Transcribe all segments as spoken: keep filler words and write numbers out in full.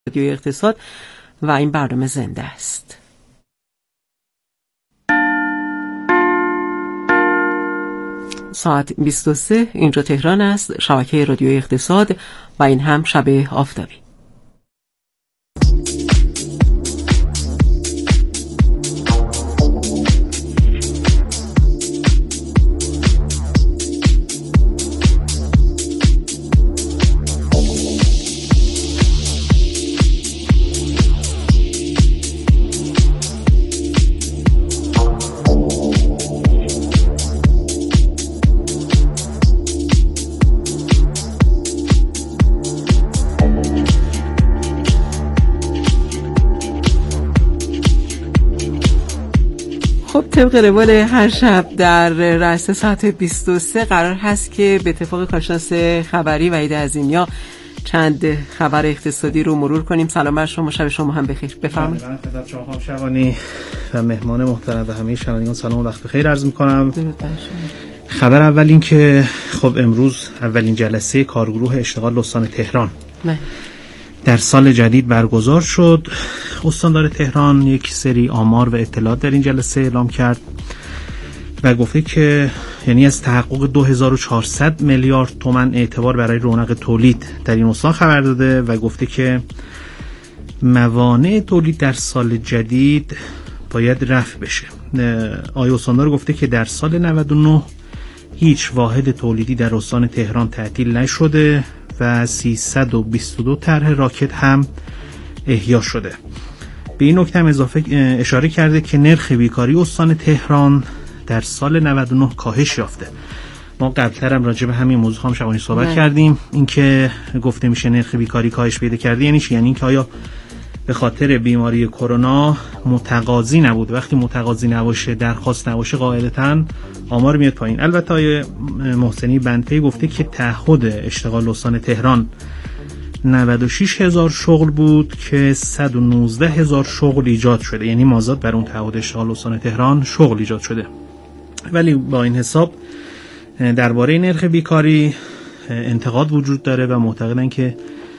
رادیوی اقتصاد و این برنامه زنده است. ساعت بیست و سه اینجا تهران است، شبکه رادیوی اقتصاد و این هم شب آفتابی. طبق روال هر شب در رأس ساعت بیست و سه قرار هست که به اتفاق کارشناس خبری وحید عظیمیا چند خبر اقتصادی رو مرور کنیم. سلام بر شما، شب شما هم بخیر. بفرمایید. من خدمت شما خانم شبانی و مهمان محترم و همه شنوندگان سلام و وقت بخیر عرض می‌کنم. خبر اول این که خب امروز اولین جلسه کارگروه اشتغال استان تهران نه. در سال جدید برگزار شد. استاندار تهران یک سری آمار و اطلاعات در این جلسه اعلام کرد و گفته که یعنی از تحقق دو هزار و چهارصد میلیارد تومان اعتبار برای رونق تولید در این استان خبر داده و گفته که موانع تولید در سال جدید باید رفع بشه. آقای استاندار گفته که در سال نود و نه هیچ واحد تولیدی در استان تهران تعطیل نشده و سیصد و بیست و دو طرح راکت هم احیا شده. به این نکته هم اضافه اشاره کرده که نرخ بیکاری استان تهران در سال نود و نه کاهش یافته. ما قبلتر هم راجع به همین موضوع هم شبانی صحبت نه. کردیم. اینکه گفته میشه نرخ بیکاری کاهش پیدا کرده یعنی چی؟ یعنی اینکه آیا به خاطر بیماری کرونا متقاضی نبود؟ وقتی متقاضی نباشه، درخواست نباشه، قاعدتاً آمار میاد پایین. البته آیه محسنی بندپی گفته که تعهد اشتغال استان تهران نود و شش هزار شغل بود که صد و نوزده هزار شغل ایجاد شده، یعنی مازاد بر اون تعهد اشتغال استان تهران شغل ایجاد شده. ولی با این حساب درباره نرخ بیکاری انتقاد وجود داره و معتقدن که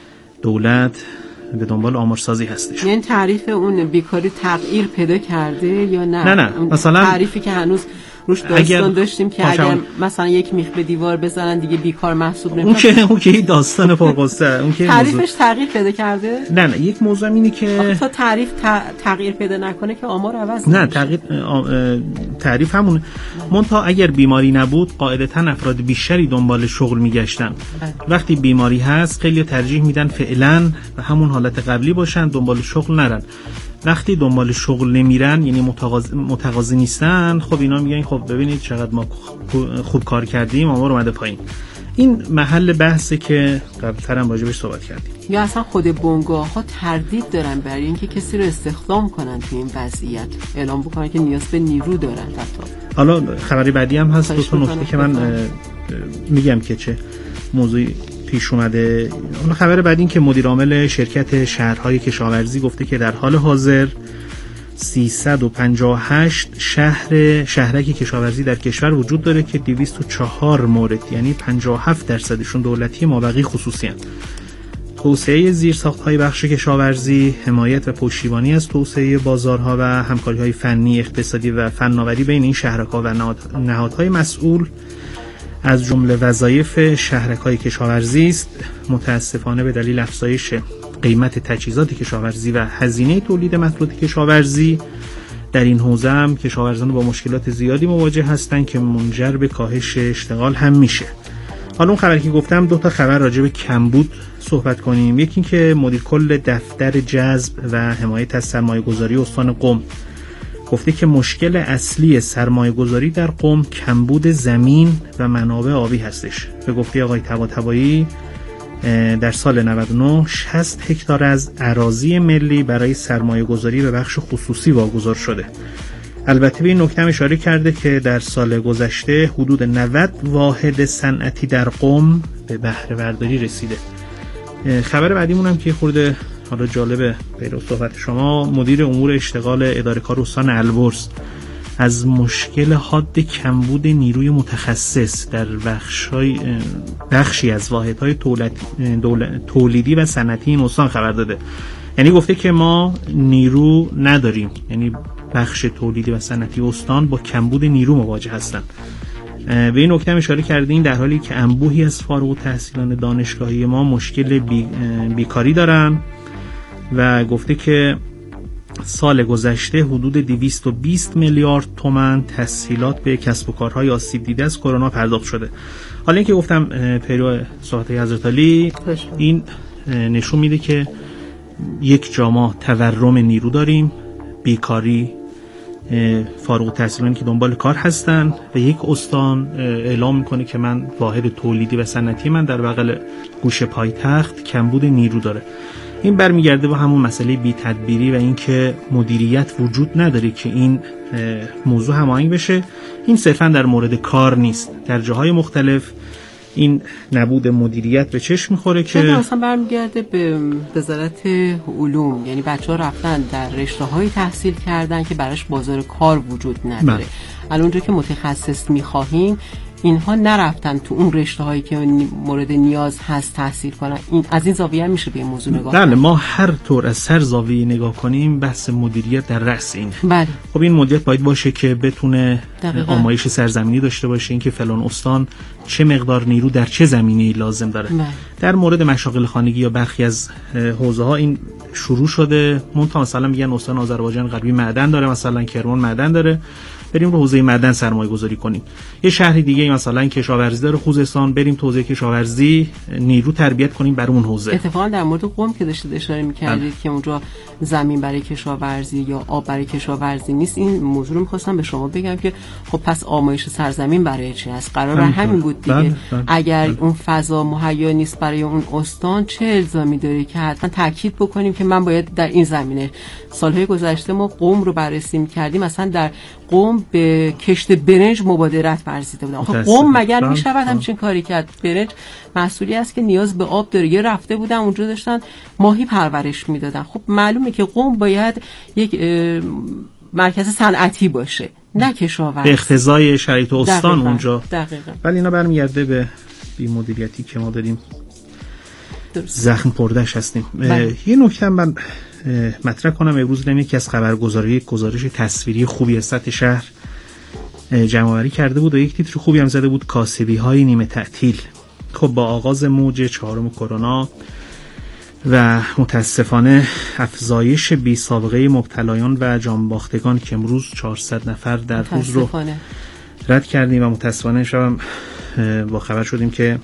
دولت به دنبال آمارسازی هستش. یعنی تعریف اون بیکاری تغییر پیدا کرده یا نه؟ نه نه مثلا تعریفی که هنوز روش داستان داشتیم که اگر مثلا یک میخ به دیوار بزنن دیگه بیکار محسوب نمیشه. اون که اون که داستان پرقصه. اون که تعریفش تغییر پیدا کرده؟ نه نه یک موضوع اینه که تا تعریف تغییر پیدا نکنه که آمار عوض نه. تغییر تعریف همون منتها اگر بیماری نبود قاعدتاً افراد بیشتری دنبال شغل میگشتن. وقتی بیماری هست خیلی ترجیح میدن فعلا و همون حالت قبلی باشن، دنبال شغل نرن. وقتی دنبال شغل نمیرن یعنی متقاضی متقاضی نیستن، خب اینا میگن خب ببینید چقدر ما خوب کار کردیم، آمار اومده پایین. این محل بحثه که قبل‌تر هم راجع بهش صحبت کردیم. یا اصلا خود بنگاه‌ها تردید دارن برای اینکه کسی رو استخدام کنن توی این وضعیت، اعلام بکنن که نیاز به نیرو دارن. حتی حالا خبری بعدی هم هست، دو تا نکته که من میگم که چه موضوعی پیش اومده. اون خبر بعد این که مدیر عامل شرکت شهرهای کشاورزی گفته که در حال حاضر سیصد و پنجاه و هشت شهر شهرک کشاورزی در کشور وجود داره که دویست و چهار مورد یعنی پنجاه و هفت درصدشون دولتی، مابقی خصوصی هستند. توسعه زیرساخت‌های بخش کشاورزی، حمایت و پشتیبانی از توسعه بازارها و همکاری‌های فنی، اقتصادی و فناوری بین این شهرک‌ها و نهادهای مسئول از جمله وظایف شهرک‌های کشاورزی است. متاسفانه به دلیل افزایش قیمت تجهیزات کشاورزی و هزینه تولید محصولات کشاورزی در این حوزه هم کشاورزان با مشکلات زیادی مواجه هستند که منجر به کاهش اشتغال هم میشه. حالا اون خبری که گفتم دو تا خبر راجع به کمبود صحبت کنیم. یکی این که مدیر کل دفتر جذب و حمایت از سرمایه‌گذاری استان قم گفته که مشکل اصلی سرمایه‌گذاری در قم کمبود زمین و منابع آبی هستش. به گفته آقای طباطبایی در سال نود و نه شصت هکتار از اراضی ملی برای سرمایه‌گذاری به بخش خصوصی واگذار شده. البته به این نکته هم اشاره کرده که در سال گذشته حدود نود واحد صنعتی در قم به بهره برداری رسیده. خبر بعدیمون هم که خورده حالا جالبه پیرو صحبت شما، مدیر امور اشتغال اداره کار استان البرز از مشکل حاد کمبود نیروی متخصص در بخشای بخشی از واحدهای تولیدی و صنعتی این استان خبر داده. یعنی گفته که ما نیرو نداریم، یعنی بخش تولیدی و صنعتی استان با کمبود نیرو مواجه هستند. به این نکته اشاره کردیم در حالی که انبوهی از فارغ التحصیلان دانشگاهی ما مشکل بی، بیکاری دارن و گفته که سال گذشته حدود دویست و بیست میلیارد تومان تسهیلات به کسب و کارهای آسیب دیده از کرونا پرداخت شده. حالا اینکه گفتم پیرو صحبت حضرت علی، این نشون میده که یک جا ما تورم نیرو داریم، بیکاری، فارغ التحصیلانی که دنبال کار هستن و یک استان اعلام میکنه که من واحد تولیدی و صنعتی من در بغل گوشه پایتخت کمبود نیرو داره. این برمیگرده با همون مسئله بی تدبیری و اینکه مدیریت وجود نداره که این موضوع هماهنگ بشه. این صرفا در مورد کار نیست، در جاهای مختلف این نبود مدیریت به چشم میخوره که مثلا برمیگرده به وزارت علوم، یعنی بچه‌ها رفتن در رشته‌های تحصیل کردن که براش بازار کار وجود نداره. الان اونجا که متخصص میخواهیم اینها نرفتن تو اون رشته‌هایی که مورد نیاز هست تحصیل کنن. این از این زاویه میشه به این موضوع نگاه کنیم. بله، ما هر طور از هر زاویه نگاه کنیم بحث مدیریت در رأس اینه. بله. خب این مدیریت باید باشه که بتونه دقیقا آمایش سرزمینی داشته باشه، اینکه فلان استان چه مقدار نیرو در چه زمینه‌ای لازم داره. بله. در مورد مشاغل خانگی یا برخی از حوزه‌ها این شروع شده. منتها مثلا میگن استان آذربایجان غربی معدن داره، مثلا کرمان معدن داره، بریم رو حوزه معدن سرمایه گذاری کنیم. یه شهر دیگه مثلا کشاورزی داره خوزستان، بریم تو حوزه کشاورزی نیرو تربیت کنیم برای اون حوزه. اتفاقا در مورد قم که داشتید اشاره می‌کردید که اونجا زمین برای کشاورزی یا آب برای کشاورزی نیست، این موضوع رو می‌خواستم به شما بگم که خب پس آمایش سرزمین برای چی است؟ قرار همین بود دیگه. بله، بله، اگر بله. اون فضا مهیا نیست برای اون استان، چه الزامی داره که حتما تاکید بکنیم که من باید در این زمینه. سالهای گذشته ما قم رو بررسی می‌کردیم، مثلا در قم به کشت برنج مبادرت ورزیده بودن. آخه قم مگر میشود همچین کاری کرد؟ برنج محصولی است که نیاز به آب داره. یه رفته بودن اونجا داشتن ماهی پرورش میدادن. خب معلومه که قم باید یک مرکز صنعتی باشه، نه کشاورزی. به اقتضای شرایط استان دقیقا. اونجا دقیقاً. ولی اینا برمیگرده به بی مدیریتی که ما داریم درست. زخم خورده‌اش هستیم. یه نکته من مطرح کنم. امروز دیدم یکی از خبرگزاری گزارش تصویری خوبی از سطح شهر جمع‌آوری کرده بود و یک تیتر خوبی هم زده بود، کاسبی‌های نیمه تعطیل. خب با آغاز موج چهارم کرونا و متاسفانه افزایش بی سابقه مبتلایان و جانباختگان که امروز چهارصد نفر در روز رو رد کردیم و متاسفانه شبم با خبر شدیم که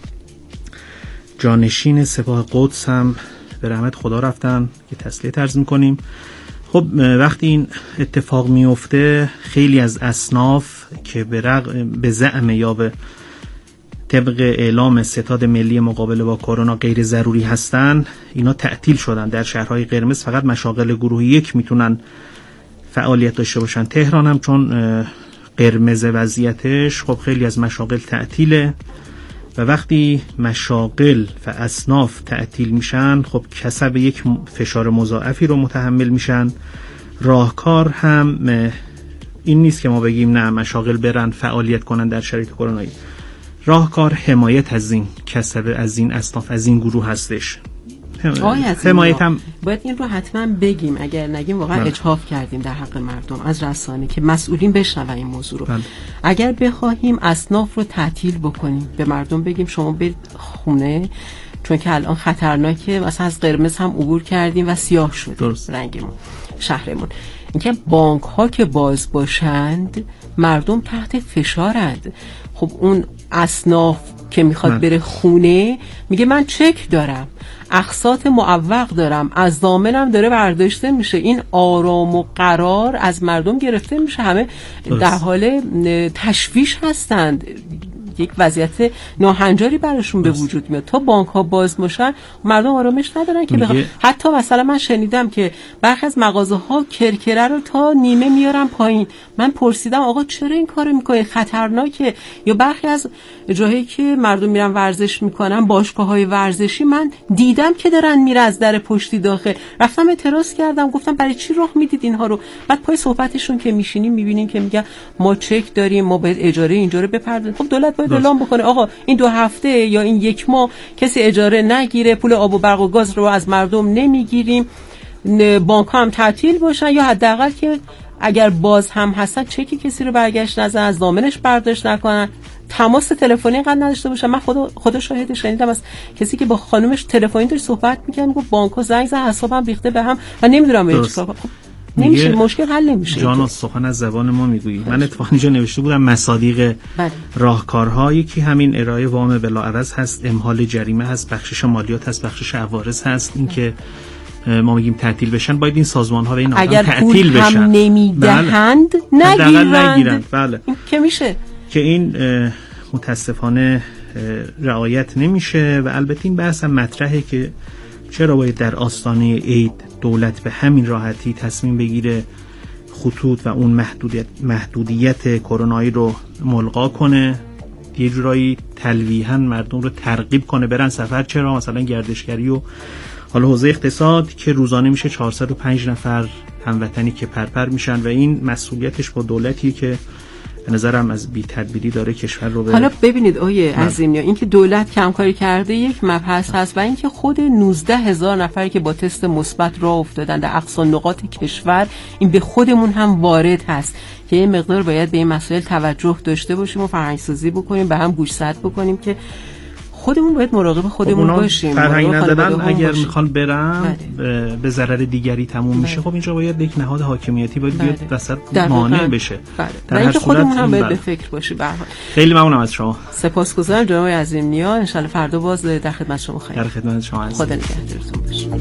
جانشین سپاه قدس هم به رحمت خدا رفتن، که تسلیت عرض می‌کنیم. خب وقتی این اتفاق میفته خیلی از اصناف که به رغم به زعم یا به طبق اعلام ستاد ملی مقابله با کرونا غیر ضروری هستن، اینا تعطیل شدن. در شهرهای قرمز فقط مشاغل گروه یک میتونن فعالیت داشته باشن. تهران هم چون قرمز وضعیتش، خب خیلی از مشاغل تعطیله و وقتی مشاغل و اصناف تعطیل میشن، خب کسب یک فشار مضاعفی رو متحمل میشن. راهکار هم این نیست که ما بگیم نه مشاغل برن فعالیت کنن در شرایط کرونایی. راهکار حمایت از این کسب، از این اصناف، از این گروه هستش. حمایت هم باید این رو حتما بگیم، اگر نگیم واقعا اجحاف کردیم در حق مردم از رسانه که مسئولین بشنون این موضوع رو. بله. اگر بخواهیم اصناف رو تعطیل بکنیم، به مردم بگیم شما برید خونه، چون که الان خطرناکه، مثلا از قرمز هم عبور کردیم و سیاه شد رنگمون شهرمون. اینکه بانک ها که باز باشند مردم تحت فشارند. خب اون اصناف که میخواد بره خونه میگه من چک دارم، اقساط معوق دارم، از ضامنم داره برداشته میشه، این آرام و قرار از مردم گرفته میشه. همه در حال تشویش هستند. یک وضعیت ناهنجاری براشون به وجود میاد. تا بانک ها باز باشن مردم آرامش ندارن که بخوا... حتی مثلا من شنیدم که برخی از مغازه ها کرکره رو تا نیمه میارن پایین. من پرسیدم آقا چرا این کارو میکنید؟ خطرناکه. یا برخی از جاهایی که مردم میرن ورزش میکنن، باشگاه‌های ورزشی، من دیدم که دارن میره از در پشتی داخل. رفتم اعتراض کردم، گفتم برای چی راه میدید اینها رو؟ بعد پای صحبتشون که میشینیم میبینیم که میگن ما چک داریم، ما باید اجاره اینجا رو بپردازیم. خب دولت باید اعلام بکنه آقا این دو هفته یا این یک ماه کسی اجاره نگیره، پول آب و برق و گاز رو از مردم نمیگیریم، بانک ها هم تعطیل باشن، یا حداقل که اگر باز هم هستن چکی کسی رو برگشت نزنن، از ضامنش برداشت نکنن، تماس تلفنی اینقدر نداشته باشن. من خدا خدا شاهد شنیدم از کسی که با خانومش تلفنی داشت صحبت می‌کرد، گفت بانک‌ها زنگ زدن حسابم ریخته به هم و نمیدونم چیکار کنم. خب نمیشه، مشکل حل نمیشه. جان از سخن از زبان ما میگویی. من اتفاقا اینجا نوشته بودم مصادیق بله. راهکارها یکی همین ارائه وام بلاعوض هست، امهال جریمه هست، بخشش مالیات هست، بخشش عوارض هست. این که ما میگیم تعطیل بشن، باید این سازمان ها و این آدم تعطیل بشن. اگر پول هم نمیدهند نگیرند. نگیرند. بله. این که میشه که این متاسفانه رعایت نمیشه. و البته این بحث هم مطرحه که چرا باید در آستانه عید دولت به همین راحتی تصمیم بگیره خطوط و اون محدودیت محدودیت کرونایی رو ملغا کنه، یه جورایی تلویحاً مردم رو ترغیب کنه برن سفر. چرا مثلا گردشگری و حالا حوزه اقتصاد که روزانه میشه چهارصد و پنج نفر هموطنی که پرپر میشن و این مسئولیتش با دولتی که به نظرم از بی تدبیری داره کشور رو به حالا ببینید آیه عظیمیا، این که دولت کمکاری کرده یک مبحث هست و اینکه خود نوزده هزار نفری که با تست مثبت راه افتادن در اقصا نقاط کشور، این به خودمون هم وارد هست که این مقدار باید به این مسائل توجه داشته باشیم و فرهنگ‌سازی بکنیم، به هم گوشزد بکنیم که خودمون باید مراقب خودمون باشیم. فرهنگ ندارن اگر میخوان برن به ضرر دیگری تموم بله. میشه. خب اینجا باید یک نهاد حاکمیتی باید بیاد وسط مانع بشه. بله. در هر صورت خودمون هم باید به فکر باشیم. به هر حال خیلی ممنونم از شما. سپاسگزارم جناب عظیم‌نیا. ان شاء الله فردا باز در خدمت شما خواهیم. در خدمت شما هستم. خدا نگهدارتون باشه.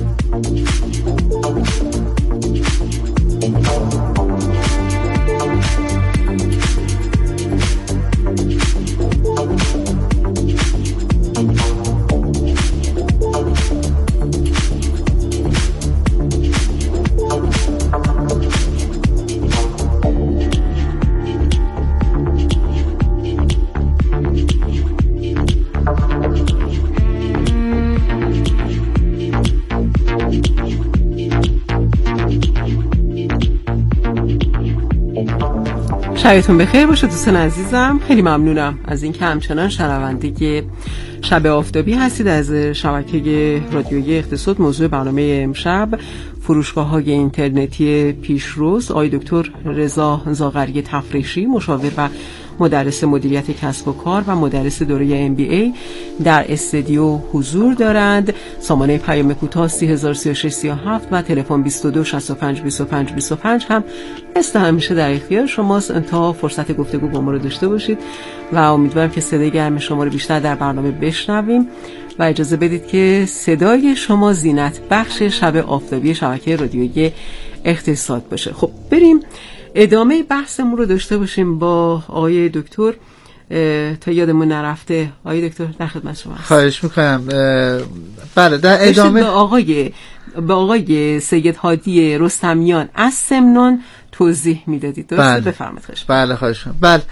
شبتون بخیر باشه دوستان عزیزم. خیلی ممنونم از این که همچنان شنونده شب آفتابی هستید از شبکه رادیویی اقتصاد. موضوع برنامه امشب فروشگاه‌های اینترنتی پیشروز. آقای دکتر رضا زاغری تفریشی، مشاور و مدرس مدیریت کسب و کار و مدرس دوره ام بی ای در استودیو حضور دارند. سامانه پیام کوتاه سه هزار و سی و شش سی و هفت و تلفن بیست و دو شصت و پنج بیست و پنج بیست و پنج هم مثل همیشه در اختیار شماست تا فرصت گفتگو با ما رو داشته باشید و امیدوارم که صدای گرم شما رو بیشتر در برنامه بشنویم و اجازه بدید که صدای شما زینت بخش شب آفتابی شبکه رادیویی اقتصاد باشه. خب بریم ادامه بحثمون رو داشته باشیم با آقای دکتر. تا یادمون نرفته آقای دکتر در خدمت شما هستم. خواهش میکنم. بله در ادامه به آقای به آقای سید هادی رستمیان از سمنان توضیح میدادید. درسته؟ بله. بفرمایید. خواهش بله خواهش میکنم. بله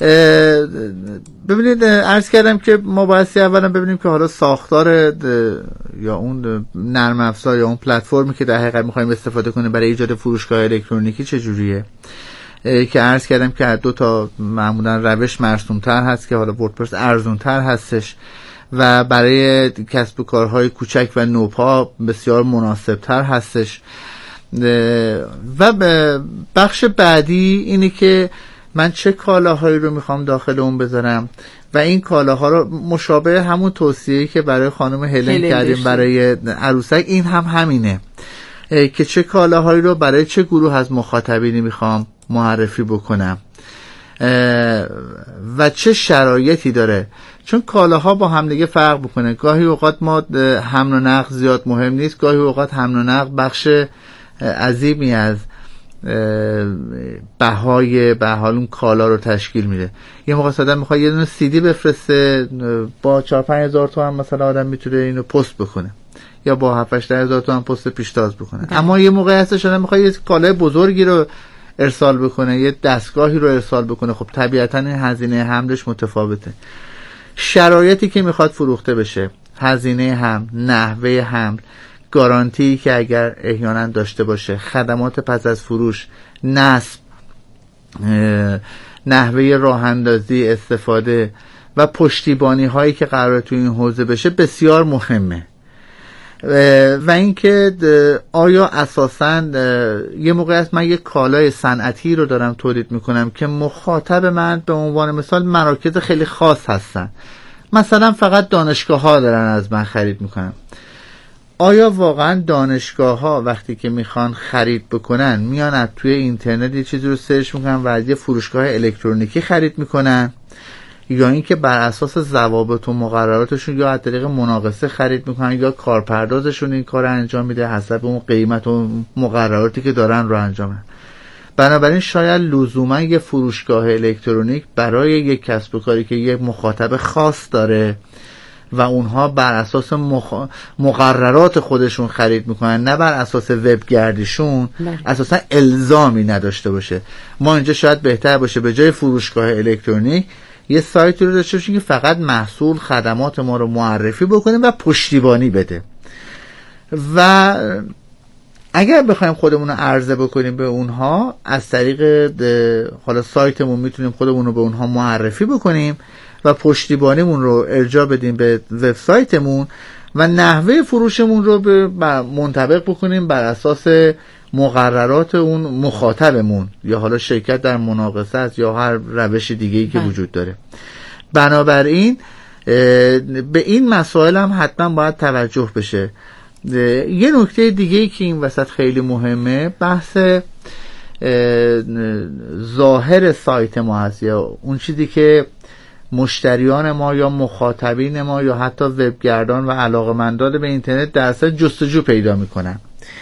ببینید عرض کردم که ما باید اولا ببینیم که حالا ساختار یا اون نرم افزار یا اون پلتفرمی که در حقیقت میخوایم استفاده کنیم برای ایجاد فروشگاه الکترونیکی چجوریه، که عرض کردم که دو تا معمولا روش مرسوم‌تر هست که حالا وردپرس ارزون‌تر هستش و برای کسب و کارهای کوچک و نوپا بسیار مناسب‌تر هستش. و بخش بعدی اینه که من چه کالاهایی رو میخوام داخل اون بذارم و این کالاها رو مشابه همون توصیه‌ای که برای خانم هلن کردیم برای عروسک، این هم همینه که چه کالاهایی رو برای چه گروه از مخاطبینی میخوام معرفی بکنم و چه شرایطی داره، چون کالاها با هم دیگه فرق بکنه. گاهی اوقات ما حمل و نقل زیاد مهم نیست، گاهی اوقات حمل و نقل بخش عظیمی از بهای به حال اون کالا رو تشکیل میده. یه موقع آدم میخواد یه دونه سی دی بفرسته با چهار پنج هزار تومان مثلا آدم میتونه اینو پست بکنه یا با هفت هشت هزار تومان پست پیشتاز بکنه. ده. اما یه موقع هستش آدم میخواد یه کالای بزرگی رو ارسال بکنه، یه دستگاهی رو ارسال بکنه، خب طبیعتا این هزینه حملش متفاوته. شرایطی که میخواد فروخته بشه، هزینه حمل، نحوه حمل، گارانتی که اگر احیانا داشته باشه، خدمات پس از فروش، نصب، نحوه راه اندازی، استفاده و پشتیبانی هایی که قرار تو این حوزه بشه بسیار مهمه. و اینکه آیا اساساً یه موقع است من یه کالای صنعتی رو دارم تولید میکنم که مخاطب من به عنوان مثال مراکز خیلی خاص هستن، مثلا فقط دانشگاه ها دارن از من خرید میکنن. آیا واقعا دانشگاه ها وقتی که میخوان خرید بکنن میان از توی اینترنت یه چیزی رو سرچ میکنن و از یه فروشگاه الکترونیکی خرید میکنن، یا اینکه بر اساس ضوابط و مقرراتشون یا از طریق مناقصه خرید میکنن یا کارپردازشون این کار انجام میده حسب اون قیمت و مقرراتی که دارن رو انجام میدن؟ بنابراین شاید لزوما یه فروشگاه الکترونیک برای یک کسب و کاری که یک مخاطب خاص داره و اونها بر اساس مخ... مقررات خودشون خرید میکنن، نه بر اساس وبگردیشون، اساسا الزامی نداشته باشه. ما اینجا شاید بهتر باشه به جای فروشگاه الکترونیک یه سایتی رو داشته باشیم که فقط محصول خدمات ما رو معرفی بکنیم و پشتیبانی بده. و اگر بخوایم خودمون رو عرضه بکنیم به اونها از طریق حالا سایتمون میتونیم خودمون رو به اونها معرفی بکنیم و پشتیبانیمون رو ارجاع بدیم به وبسایتمون و نحوه فروشمون رو به منطبق بکنیم بر اساس مقررات اون مخاطبمون یا حالا شرکت در مناقصه است یا هر روش دیگه‌ای که وجود داره. بنابراین به این مسائل هم حتما باید توجه بشه. یه نکته دیگه‌ای که این وسط خیلی مهمه بحث ظاهر سایت ما هست، یا اون چیزی که مشتریان ما یا مخاطبین ما یا حتی وبگردان و علاقه‌مندان به اینترنت در اصل جستجو پیدا میکنن.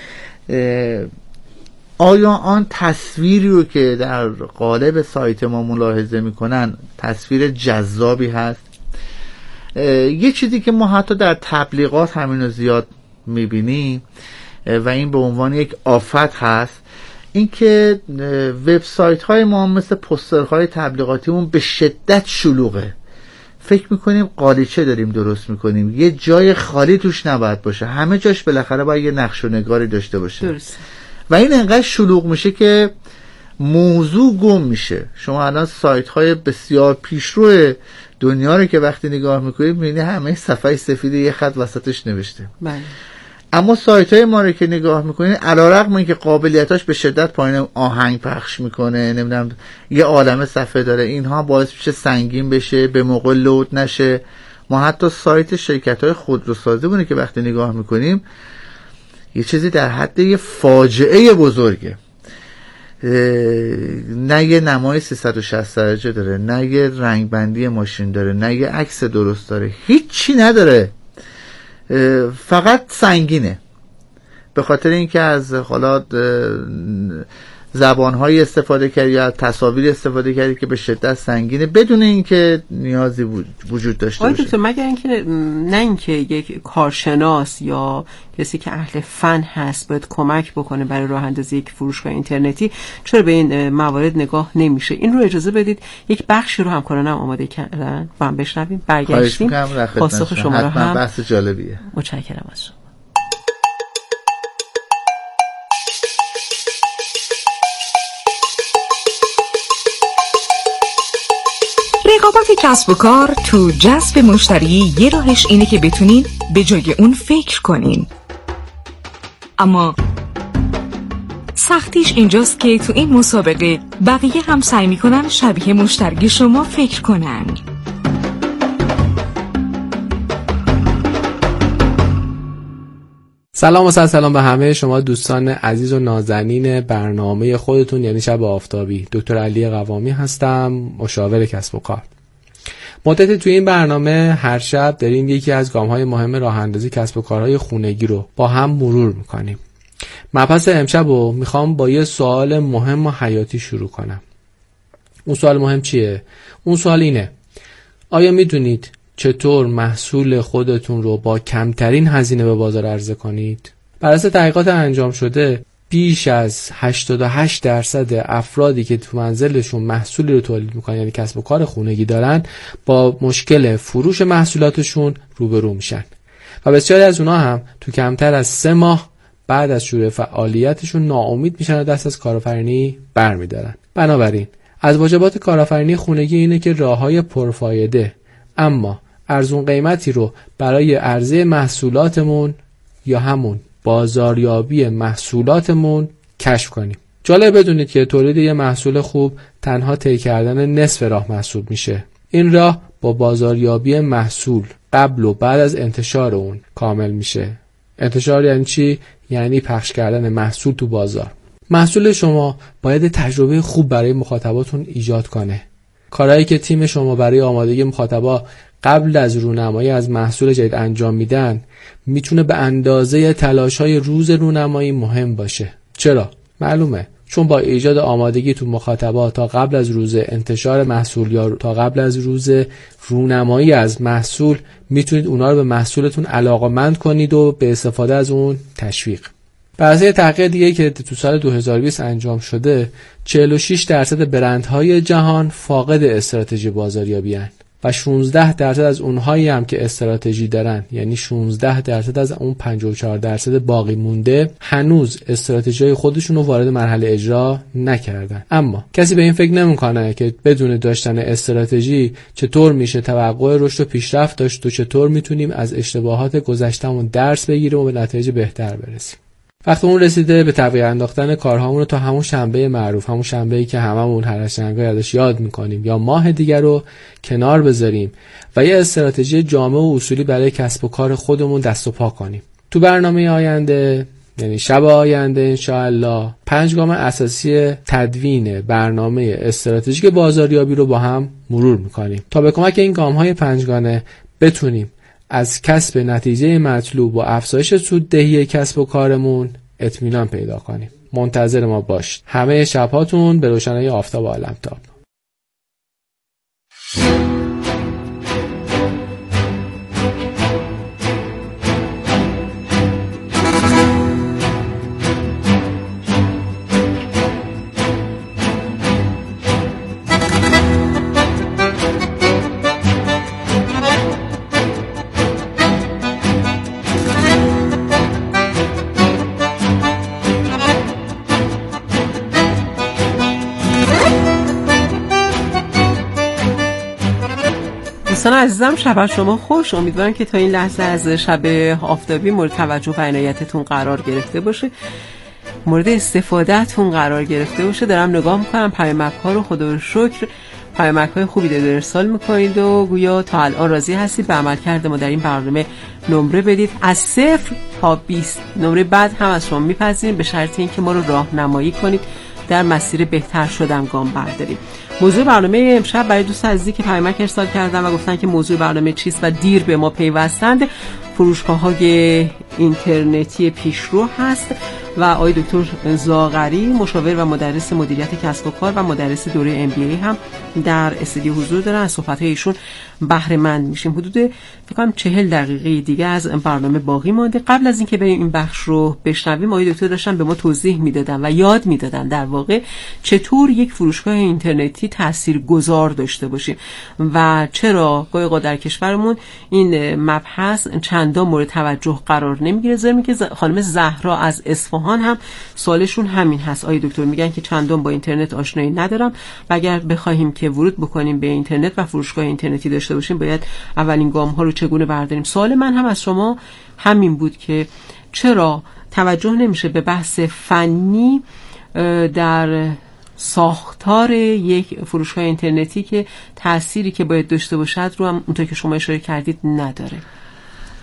آیا آن تصویری رو که در قالب سایت ما ملاحظه میکنن تصویر جذابی هست؟ یه چیزی که ما حتی در تبلیغات همینو زیاد میبینیم و این به عنوان یک آفت هست، اینکه وبسایت های ما مثل پوسترهای تبلیغاتیمون به شدت شلوغه. فکر میکنیم قالیچه داریم درست میکنیم، یه جای خالی توش نباید باشه، همه جاش بالاخره باید یه نقش و نگاری داشته باشه. درست. و این انقدر شلوغ میشه که موضوع گم میشه. شما الان سایت های بسیار پیشرو دنیا رو که وقتی نگاه میکنید میبینید همه صفحه سفید یه خط وسطش نوشته. بله. اما سایت های ما رو که نگاه میکنید علیرغم اینکه قابلیتاش به شدت پایین، آهنگ پخش میکنه، نمیدونم یه عالمه صفحه داره، اینها باعث میشه سنگین بشه، به موقع لود نشه. ما حتی سایت شرکت های خودروسازی بونه که وقتی نگاه میکنیم یه چیزی در حد یه فاجعه بزرگه. نه یه نمای سیصد و شصت درجه داره، نه یه رنگبندی ماشین داره، نه یه عکس درست داره، هیچی نداره، فقط سنگینه. به خاطر اینکه از حالا زبان‌های استفاده کردی یا تصاویر استفاده کردی که به شدت سنگینه بدون اینکه نیازی وجود داشته باشه. آره دکتر، مگر اینکه نه اینکه یک کارشناس یا کسی که اهل فن هست باید کمک بکنه برای راه اندازی یک فروشگاه اینترنتی، چرا به این موارد نگاه نمیشه؟ این رو اجازه بدید یک بخشی رو همکارانم آماده کردن با هم بشنویم، برگشتیم پاسخ شما رو هم. بحث جالبیه. متشکرم از شما. رقابت کسب و کار تو جذب مشتری یه راهش اینه که بتونین به جای اون فکر کنین، اما سختیش اینجاست که تو این مسابقه بقیه هم سعی میکنن شبیه مشتری شما فکر کنن. سلام و سلام به همه شما دوستان عزیز و نازنین برنامه خودتون، یعنی شب آفتابی. دکتر علی قوامی هستم، مشاور کسب و کار. مدت توی این برنامه هر شب داریم یکی از گام‌های مهم راه اندازی کسب و کارهای خونگی رو با هم مرور میکنیم. مبحث امشب رو میخوام با یه سوال مهم و حیاتی شروع کنم. اون سوال مهم چیه؟ اون سوال اینه: آیا میدونید چطور محصول خودتون رو با کمترین هزینه به بازار عرضه کنید؟ بر اساس تحقیقات انجام شده بیش از هشتاد و هشت درصد افرادی که تو منزلشون محصولی رو تولید میکنن، یعنی کسب و کار خانگی دارن، با مشکل فروش محصولاتشون روبرو میشن و بسیاری از اونها هم تو کمتر از سه ماه بعد از شروع فعالیتشون ناامید میشن و دست از کارآفرینی برمیدارن. بنابراین از واجبات کارآفرینی خانگی اینه که راههای پرفایده اما ارزون قیمتی رو برای عرضه محصولاتمون یا همون بازاریابی محصولاتمون کشف کنیم. جالب بدونید که تولید یه محصول خوب تنها طی کردن نصف راه محسوب میشه. این راه با بازاریابی محصول قبل و بعد از انتشار اون کامل میشه. انتشار یعنی چی؟ یعنی پخش کردن محصول تو بازار. محصول شما باید تجربه خوب برای مخاطباتون ایجاد کنه. کارهایی که تیم شما برای آمادگی مخاطبا قبل از رونمایی از محصول جدید انجام میدن میتونه به اندازه تلاش‌های روز رونمایی مهم باشه. چرا؟ معلومه، چون با ایجاد آمادگی تو مخاطبا تا قبل از روز انتشار محصول یا تا قبل از روز رونمایی از محصول میتونید اونا رو به محصولتون علاقه‌مند کنید و به استفاده از اون تشویق. بر اساس تحقیق دیگه که تو سال دو هزار و بیست انجام شده، چهل و شش درصد برندهای جهان فاقد استراتژی بازاریابی هستند و شانزده درصد از اونهایی هم که استراتژی دارن، یعنی شانزده درصد از اون پنجاه و چهار درصد باقی مونده، هنوز استراتژی خودشون رو وارد مرحله اجرا نکردن. اما کسی به این فکر نمیکنه که بدون داشتن استراتژی چطور میشه توقع رشد و پیشرفت داشت و چطور میتونیم از اشتباهات گذشتهمون درس بگیریم و به نتایج بهتر برسیم. وقتی اون رسیده به تعویق انداختن کارهامون رو تا همون شنبه معروف، همون شنبه‌ای که هممون هر از شنبه یادش یاد میکنیم، یا ماه دیگر رو کنار بذاریم و یه استراتژی جامع و اصولی برای کسب و کار خودمون دست و پا کنیم. تو برنامه آینده، یعنی شب آینده انشاءالله، پنج گام اساسی تدوین برنامه استراتژیک بازاریابی رو با هم مرور میکنیم تا به کمک این گام‌های پنجگانه بتونیم از کسب نتیجه مطلوب و افزایش سوددهی کسب و کارمون اطمینان پیدا کنیم. منتظر ما باشید. همه شب‌هاتون به روشنایی آفتاب عالمتاب. دوستان عزیزم، شب شما خوش. امیدوارم که تا این لحظه از شب آفتابی مورد توجه و عنایتتون قرار گرفته باشه، مورد استفادهتون قرار گرفته باشه. دارم نگاه میکنم پیامک ها رو، خدا رو شکر پیامک های خوبی داده ارسال میکنید و گویا تا الان راضی هستید به عمل کرده ما در این برنامه. نمره بدید از صفر تا بیست، نمره بعد هم از شما میپذیریم به شرط اینکه ما رو راهنمایی کنید در مسیر بهتر شدن گام برداریم. موضوع برنامه امشب برای دوست عزیزی که پیامک ارسال کردن و گفتن که موضوع برنامه چیست و دیر به ما پیوستند، فروشگاه‌های اینترنتی پیشرو هست و آقای دکتر زاغری، مشاور و مدرس مدیریت کسب و کار و مدرس دوره ام بی ای هم در استودیو حضور دارن. از صحبت‌های ایشون بهره مند میشیم. حدود فکر کنم چهل دقیقه دیگه از برنامه باقی مونده. قبل از اینکه بریم این بخش رو بشنویم، آقای دکتر داشتن به ما توضیح میدادن و یاد میدادن در واقع چطور یک فروشگاه اینترنتی تاثیرگذار داشته باشیم و چرا گاهی اوقات در کشورمون این مبحث چندان مورد توجه قرار نمیگیره. زمین که خانم زهرا از اصفهان هم سوالشون همین هست. آقای دکتر میگن که چندان با اینترنت آشنایی ندارم و اگر بخوایم که ورود بکنیم به اینترنت و فروشگاه اینترنتی داشته باشیم باید اولین گام ها رو چگونه برداریم. سوال من هم از شما همین بود که چرا توجه نمیشه به بحث فنی در ساختار یک فروشگاه اینترنتی که تأثیری که باید داشته باشد رو هم اونطور که شما اشاره کردید نداره.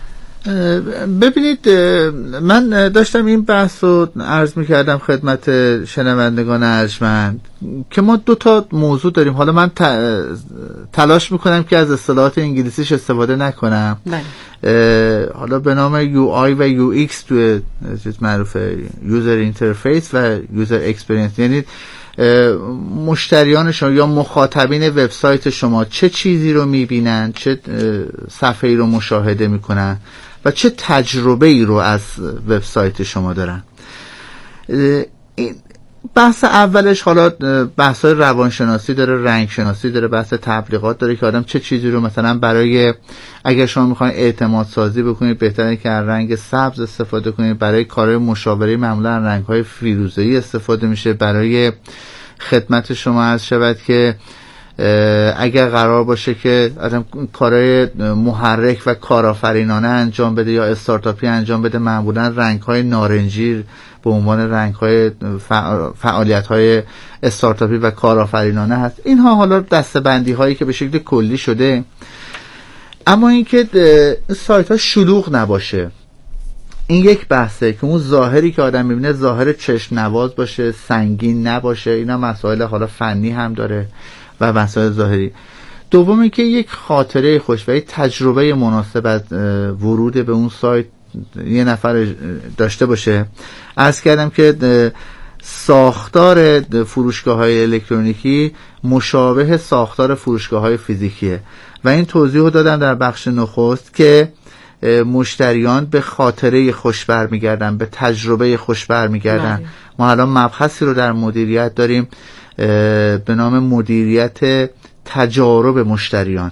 ببینید من داشتم این بحث رو عرض میکردم خدمت شنوندگان ارجمند که ما دو تا موضوع داریم. حالا من تلاش میکنم که از اصطلاحات انگلیسیش استفاده نکنم. بله. حالا به نام یو آی و یو ایکس توی چیز معروفه، یوزر اینترفیس و یوزر اکسپریانس، یعنی مشتریان شما یا مخاطبین وبسایت شما چه چیزی رو میبینن، چه صفحه‌ای رو مشاهده میکنن و چه تجربه ای رو از وبسایت شما دارن. این بحث اولش حالا بحث های روانشناسی داره، رنگ شناسی داره، بحث تبلیغات داره که آدم چه چیزی رو مثلا برای اگر شما میخواین اعتماد سازی بکنید بهتره که از رنگ سبز استفاده کنید، برای کارهای مشاوره معمولا رنگ های فیروزه‌ای استفاده میشه، برای خدمت شما عرض شود که اگر قرار باشه که آدم کارهای محرک و کارآفرینانه انجام بده یا استارتاپی انجام بده، معمولا رنگ‌های نارنجی به عنوان رنگ‌های فعالیت‌های استارتاپی و کارآفرینانه هست. اینها حالا دسته‌بندی هایی که به شکل کلی شده، اما اینکه سایت‌ها شلوغ نباشه این یک بحثه که اون ظاهری که آدم می‌بینه ظاهر چشم نواز باشه، سنگین نباشه. اینا مسائل حالا فنی هم داره و مسائل ظاهری. دوم اینکه یک خاطره خوش و یک تجربه مناسب از ورود به اون سایت یه نفر داشته باشه. عرض کردم که ساختار فروشگاه‌های الکترونیکی مشابه ساختار فروشگاه‌های فیزیکیه و این توضیح رو دادم در بخش نخست که مشتریان به خاطره خوش برمیگردن، به تجربه خوش برمیگردن. ما الان مبحثی رو در مدیریت داریم به نام مدیریت تجارب مشتریان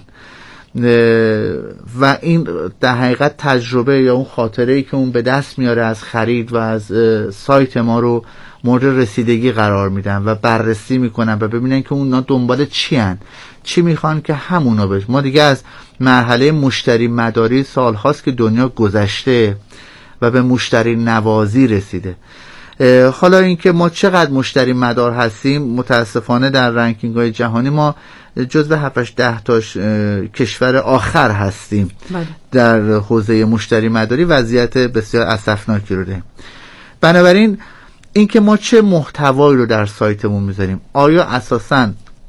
و این در حقیقت تجربه یا اون خاطره‌ای که اون به دست میاره از خرید و از سایت ما رو مورد رسیدگی قرار میدن و بررسی میکنن و ببینن که اونا دنبال چی هن، چی میخوان که همونا بشه. ما دیگه از مرحله مشتری مداری سال هاست که دنیا گذشته و به مشتری نوازی رسیده. حالا اینکه ما چقدر مشتری مدار هستیم، متاسفانه در رنکینگ های جهانی ما جزو هفت ده تاش کشور آخر هستیم. بله. در حوزه مشتری مداری وضعیت بسیار اسفناکی رو داریم. بنابراین اینکه ما چه محتوایی رو در سایتمون میذاریم، آیا اساساً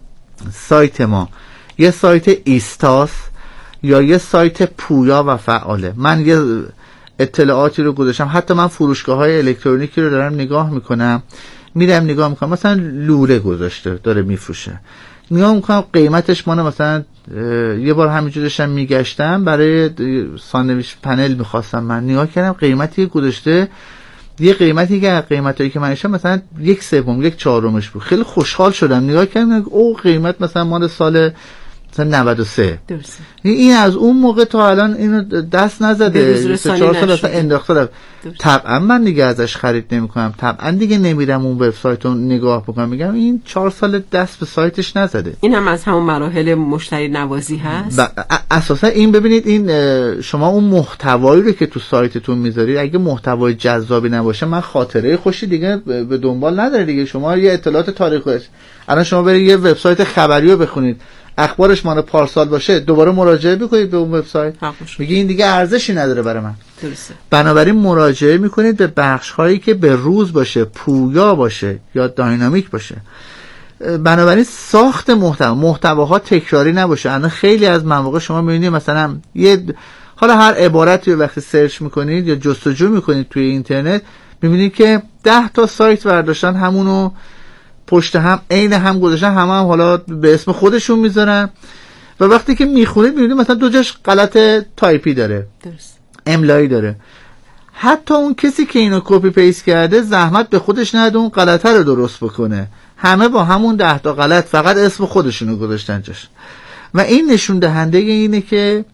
سایت ما یه سایت ایستاس یا یه سایت پویا و فعاله؟ من یه اطلاعاتی رو گذاشتم، حتی من فروشگاه های الکترونیکی رو دارم نگاه میکنم، میرم نگاه میکنم مثلا لوله گذاشته داره میفروشه، نگاه میکنم قیمتش مانه مثلا یه بار همینجور داشتم میگشتم برای ساندویچ پنل میخواستم، من نگاه کردم قیمتی گذاشته یه قیمتی که قیمتایی که من داشتم مثلا یک سوم یک چهارمش بود. خیلی خوشحال شدم، نگاه کردم او قیمت مثلا مال سال مثلا نود و سه. درسته. این از اون موقع تا الان اینو دست نزده، سه چهار سال اصلا انداخته. طبعا من دیگه ازش خرید نمی‌کنم، طبعا دیگه نمیرم اون وبسایت رو نگاه بکنم، میگم این چهار سال دست به سایتش نزده. این هم از همون مراحل مشتری نوازی هست. اساسا این ببینید، این شما اون محتوایی رو که تو سایتتون میذارید اگه محتوای جذابی نباشه، من خاطره خوشی دیگه به دنبال نداره دیگه. شما یه اطلاعات تاریخی، الان شما برید یه وبسایت خبری رو بخونید، اخبارش مال پارسال باشه، دوباره مراجعه بکنید به اون وبسایت، میگه این دیگه ارزشی نداره برای من. درسته. بنابراین مراجعه میکنید به بخش هایی که به روز باشه، پویا باشه یا داینامیک باشه. بنابراین ساخت محتوا، محتواها تکراری نباشه. الان خیلی از مواقع شما میبینید مثلا یه حالا هر عبارتی رو وقتی سرچ میکنید یا جستجو میکنید توی اینترنت، میبینید که ده تا سایت برداشتن همونو پشت هم عین هم گذاشتن، همه هم حالا به اسم خودشون میذارن و وقتی که میخونید میبینید مثلا دو جاش غلط تایپی داره، درست، املایی داره. حتی اون کسی که اینو کپی پیست کرده زحمت به خودش نده اون غلطه رو درست بکنه، همه با همون ده تا غلط فقط اسم خودشونو گذاشتن جاش. و این نشون دهنده اینه که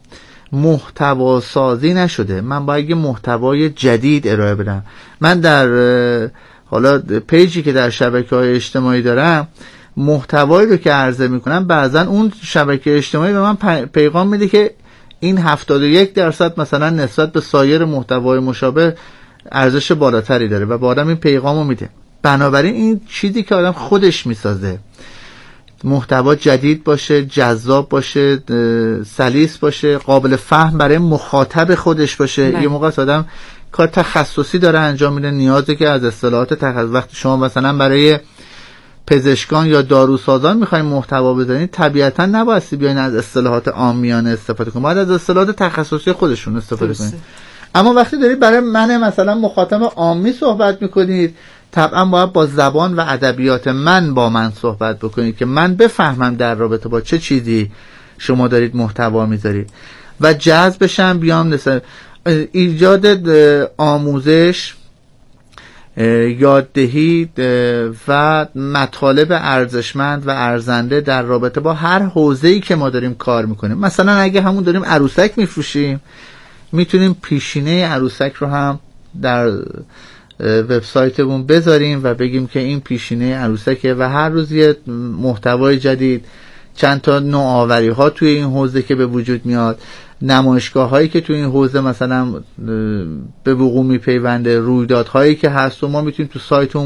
محتوا سازی نشده. من باید یه محتوای جدید ارائه بدم. من در حالا پیجی که در شبکه‌های اجتماعی دارم، محتوایی رو که عرضه میکنم بعضا اون شبکه اجتماعی به من پیغام میده که این هفتاد و یک درصد مثلا نسبت به سایر محتوای مشابه ارزش بالاتری داره و با آدم این پیغامو میده. بنابراین این چیزی که آدم خودش میسازه، محتوا جدید باشه، جذاب باشه، سلیس باشه، قابل فهم برای مخاطب خودش باشه. نه. یه موقع آدم کار تخصصی داره انجام میده، نیازه که از اصطلاحات تخصصی، وقتی شما مثلا برای پزشکان یا داروسازان میخواین محتوا بزنید طبیعتا نبایستی بیاین از اصطلاحات عامیانه استفاده کنید، باید از اصطلاحات تخصصی خودشون استفاده کنید. اما وقتی دارید برای من مثلا مخاطب عامی صحبت میکنید، طبعا باید با زبان و ادبیات من با من صحبت بکنید که من بفهمم در رابطه با چه چیزی شما دارید محتوا میذارید و جذب بشم. بیام مثلا ایجاد آموزش، یاددهی و مطالب ارزشمند و ارزنده در رابطه با هر حوزه‌ای که ما داریم کار میکنیم. مثلا اگه همون داریم عروسک میفروشیم، میتونیم پیشینه عروسک رو هم در وبسایتمون بذاریم و بگیم که این پیشینه عروسکه و هر روز یه محتوای جدید، چند تا نوآوری ها توی این حوزه که به وجود میاد، نمایشگاه هایی که توی این حوزه مثلا به وقوع میپیونده، رویدادهایی که هست و ما میتونیم تو سایتمون